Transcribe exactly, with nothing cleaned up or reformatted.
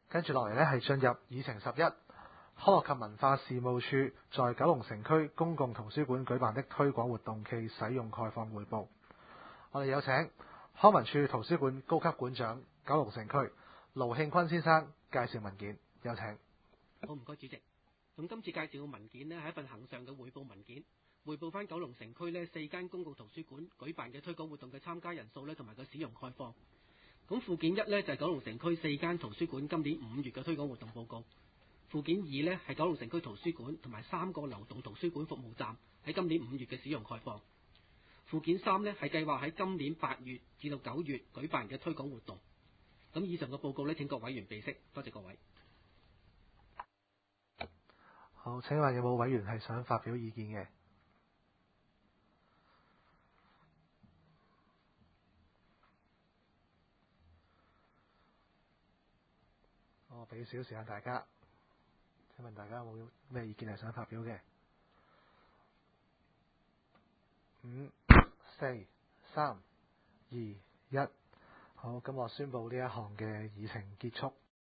跟住落嚟呢係進入議程十一，康樂及文化事務處在九龍城區公共圖書館舉辦的推廣活動暨使用概況匯報。我哋有請康文署圖書館高級館長九龍城區盧慶坤先生介紹文件，有請。 好，唔該主席。咁今次介紹嘅文件呢係一份恒常嘅匯報文件，匯報翻九龍城區呢四間公共圖書館舉辦嘅推廣活動嘅參加人數呢同埋個使用概況。咁附件一呢就係九龍城區四間圖書館今年五月嘅推廣活動報告。附件二呢係九龍城區圖書館同埋三個流動圖書館服務站喺今年五月嘅使用概況。附件三呢係計劃喺今年八月至到九月舉辦嘅推廣活動。咁以上嘅報告呢，請各委員備悉，多謝各位。 好，請問有冇委員係想發表意見嘅？我俾少時間大家，請問大家有冇咩意見係想發表嘅？五、四、三、二、一，好，咁我宣布呢一項嘅議程結束。